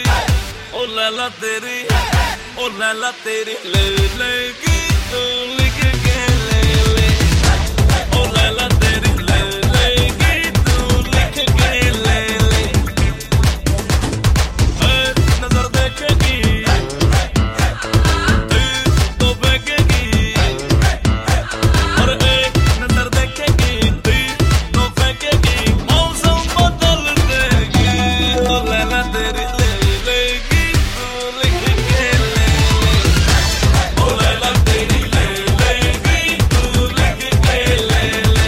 ओ लैला तेरी, ओ लैला तेरी ले लेगी तू लिख के ले ले। ओ लैला तेरी ले लेगी तू लिख के ले ले। नजर देखेगी तो फेंकेगी, और एक नजर देखेगी तो फेंकेगी, मौसम बदल देगी। ओ लैला तेरी ले लेगी तू लिख के ले ले। ओ लैला तेरी ले लेगी तू लिख के ले ले।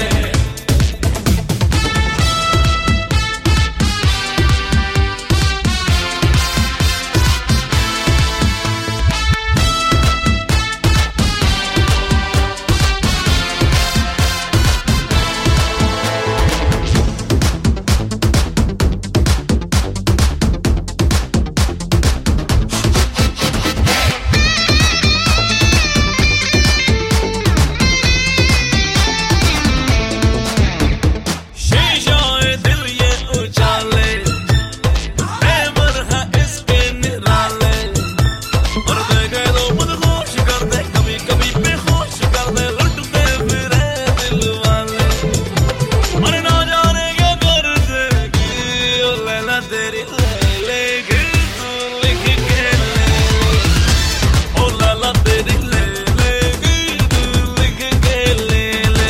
शीशाए दिल ये उजाले, तेवर है इसके निराले, और देखे तो मदहोश कर दे, कभी कभी बेहोश कर दे, लुटते फिरे दिल वाले। और ना जाने क्या कर देगी, ओ लैला तेरी ले लेगी तू लिख के ले ले। ओ लैला तेरी ले लेगी तू लिख के ले ले।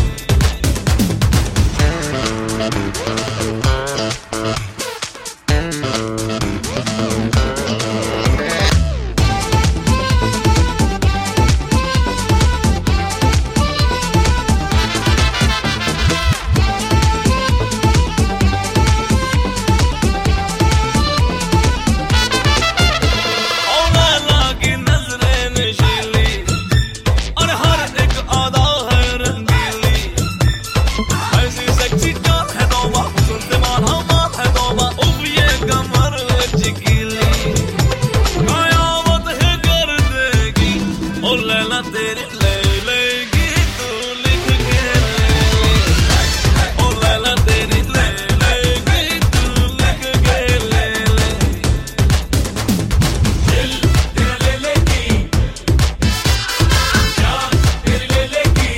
ओ लैला की नजरें नशीली, और हर एक अदा है रंगीली, ऐसी सेक्सी जान है तौबा, सुनते माना मात है तौबा, उफ ये कमर चिकीली, कयामत है कर देगी। ओ लैला तेरी ले लेगी तू लिख के ले ले। ओ लैला तेरी ले लेगी तू लिख के ले ले। दिल तेरा ले लेगी, जान तेरी ले लेगी,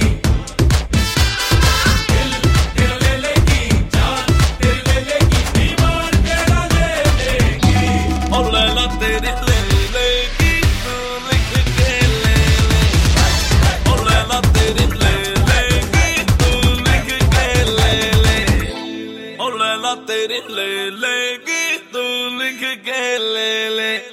दिल तेरा ले लेगी, जान तेरी ले लेगी, ईमान तेरा ले लेगी। ओ लैला तेरी ले लेगी तू लिख के ले ले। ओ लैला तेरी ले लेगी तू लिख के ले ले। ओ लैला तेरी ले लेगी तू लिख के ले ले।